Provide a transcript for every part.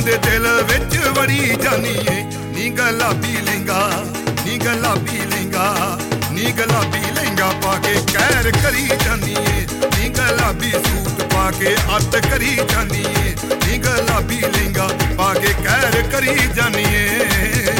दे दिल विच वड़ी जानी है नी गुलाबी लहंगा नी गुलाबी लहंगा नी गुलाबी लहंगा पाके कहर करी जानी है नी गुलाबी सूट पाके अत करी जानी है नी गुलाबी लहंगा पाके कहर करी जानी है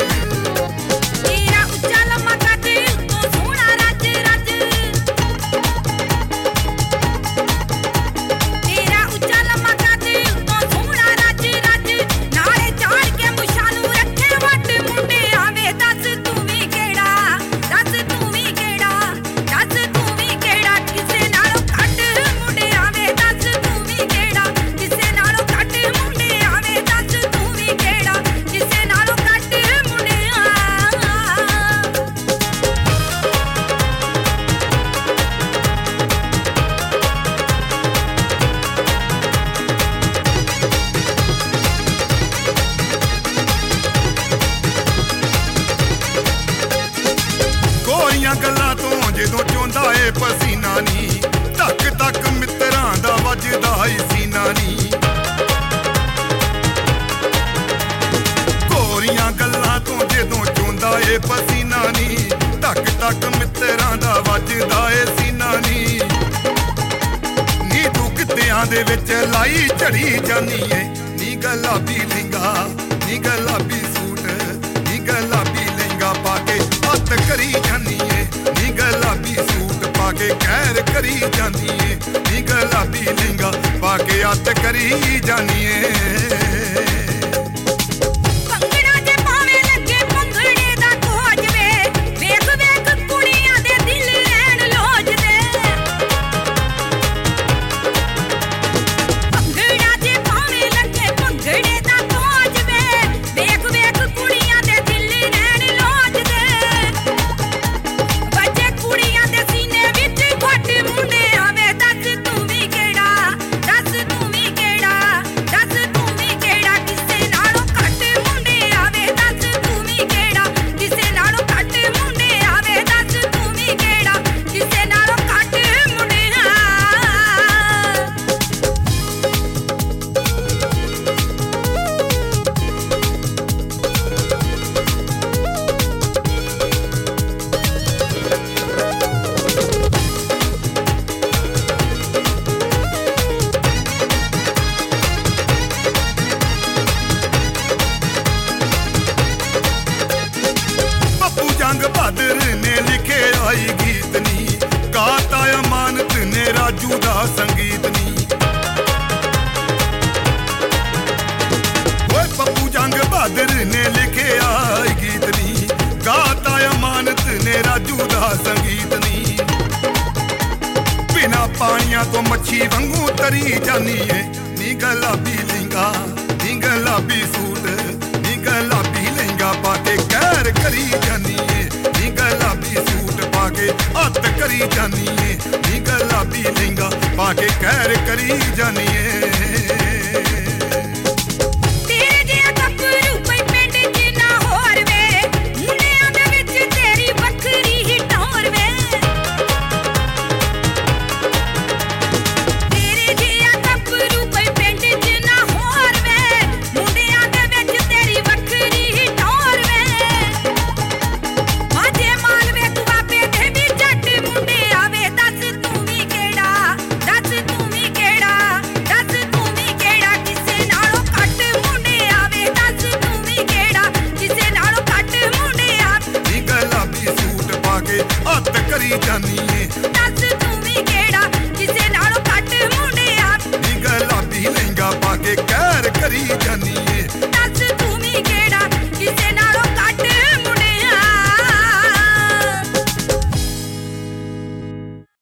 गल्लां तो जदों चोंदा है पसीना नी तक तक मित्रां दा वजदा ही सीना नी गोरियां गल्लां तो जदों चोंदा है पसीना नी तक तक मित्रां दा वजदा है सीना नी तू कित्तियां दे विच लाई झड़ी जानी है नी गुलाबी लहंगा नी गुलाबी सूट नी गुलाबी लहंगा पाके हत्थ करी जानी है नी गुलाबी सूट पाके कहर करी जानी है नी गुलाबी लहंगा पाके हत्थ करी जानी है बहादुर ने लिखे आई गीत नी गाता अमानत ने राजू दा संगीत नी ओए पप्पू जंग बहादुर ने लिखे आई गीत नी गाता अमानत ने राजू दा संगीत नी बिना पानिया तो मच्छी वांगू तरी जानी है नी गुलाबी लहंगा नी गुलाबी सूट नी गुलाबी लहंगा पाके कहर करी जानी है नी गुलाबी सूट पाके हत्थ करी जानी है नी गुलाबी लहंगा पाके कहर करी जानी है।